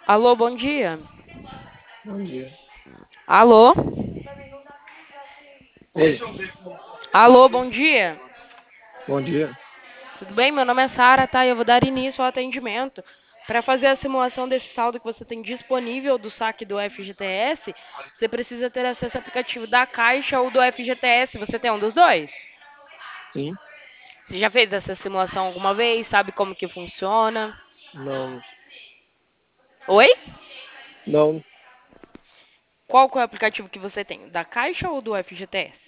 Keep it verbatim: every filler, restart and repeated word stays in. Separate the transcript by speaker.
Speaker 1: Alô, bom dia.
Speaker 2: Bom dia.
Speaker 1: Alô?
Speaker 2: Oi,
Speaker 1: Alô, bom dia.
Speaker 2: bom dia.
Speaker 1: Tudo bem? Meu nome é Sara, tá? E eu vou dar início ao atendimento. Para fazer a simulação desse saldo que você tem disponível do saque do F G T S, você precisa ter acesso ao aplicativo da Caixa ou do F G T S. Você tem um dos dois?
Speaker 2: Sim?
Speaker 1: Você já fez essa simulação alguma vez? Sabe como que funciona?
Speaker 2: Não,
Speaker 1: Oi?
Speaker 2: não,
Speaker 1: Qual que é o aplicativo que você tem? Da Caixa ou do F G T S?